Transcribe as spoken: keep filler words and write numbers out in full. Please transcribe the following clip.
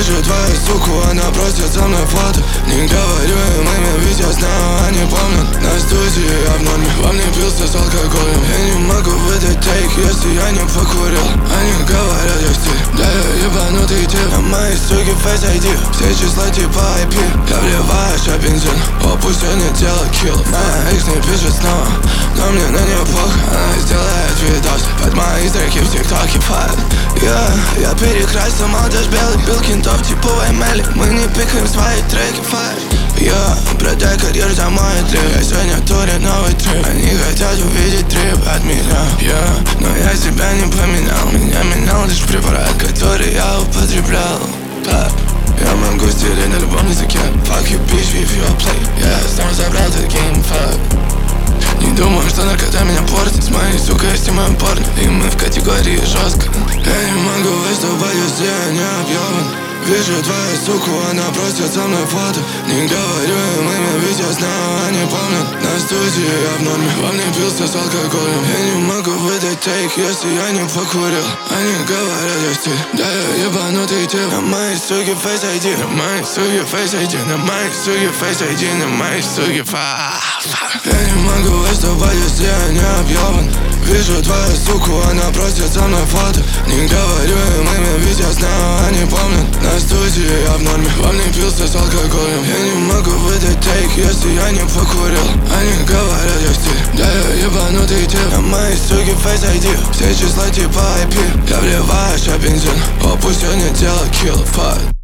Вижу твою суку, она просит со мной фото. Не говорю им имя, ведь я знаю, они помнят. На студии я в норме, во мне пился с алкоголем. Я не могу выдать тейк, если я не покурил. Они говорят, я стиль, да я ебанутый тип. На моей суке Face ай ди, все числа типа ай пи. Я вливаю ща бензин, о, пусть сегодня дело килл. Моя экс не пишет снова, но мне на нее плохо. Она сделает видос под мои треки в тиктоке файл. Я, я перекрасил молодежь белый, бил кентов типа Ваймели. Мы не пикаем свои треки файл. Я продай карьер за мой трип. Я сегодня в туре новый трип. Они хотят увидеть трип от меня. Я, но я себя не поменял. Меня менял лишь препарат, который я употреблял. Пап, я могу стереть на любом языке. Fuck you bitch if you play. Я снова забрал этот гейм, fuck. Не думаю, что наркота меня портит. С моей сукой я снимаю порно, и мы в категории жестко. Я не могу выступать, если я не объебан. Вижу твою суку, она просит со мной фото. Не говорю им имя, ведь я знаю, они помнят. На студии я в норме, во мне пился с алкоголем. Я не могу выдать тейк, если я не покурил. Они говорят, я стиль, да я ебанутый тип. На моей суке Face ай ди, на моей суке Face ай ди, на моей суке Face ай ди, на моей суке фа. Я не могу выступать, если я не объебан. Вижу твою суку, она просит со мной фото. Не говорю им имя, ведь я знаю, они помнят. На студии я в норме, во мне пился с алкоголем. Я не могу выдать тейк, если я не покурил. Они говорят, я стиль, да я ебанутый тип. На моей суке Face ай ди, все числа типа ай пи. Я вливаю ща бензин, о, пусть сегодня дело килл, fuck.